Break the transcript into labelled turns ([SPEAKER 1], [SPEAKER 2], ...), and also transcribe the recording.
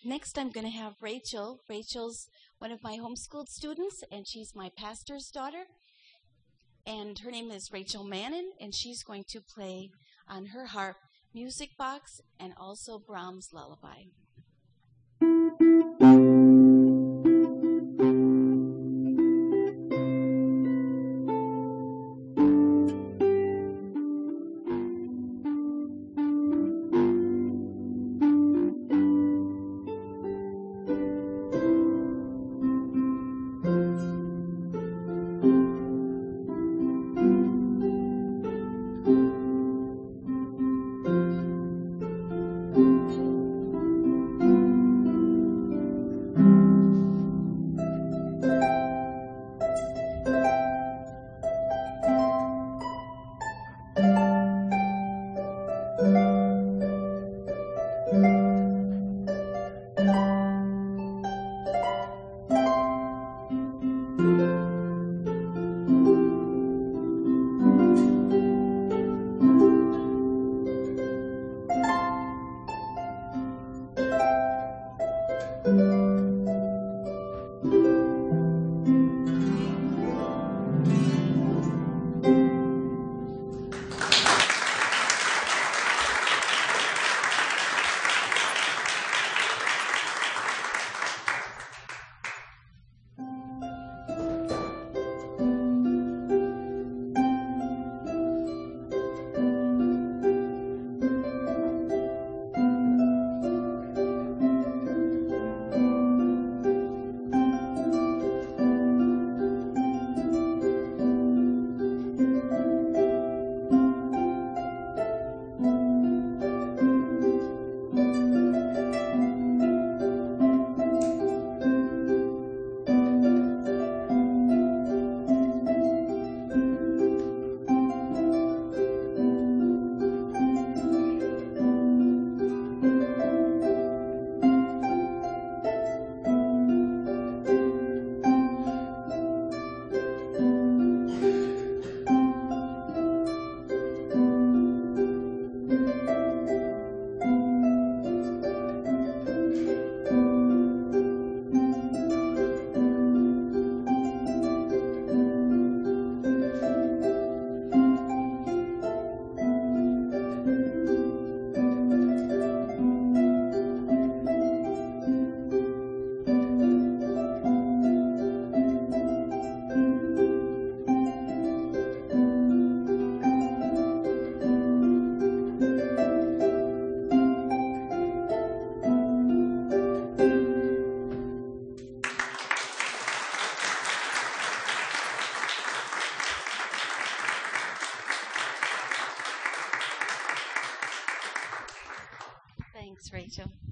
[SPEAKER 1] Next, I'm going to have Rachel. Rachel's one of my homeschooled students, and she's my pastor's daughter. And her name is Rachel Mannon, and she's going to play on her harp Music Box and also Brahms' Lullaby. Thanks, Rachel.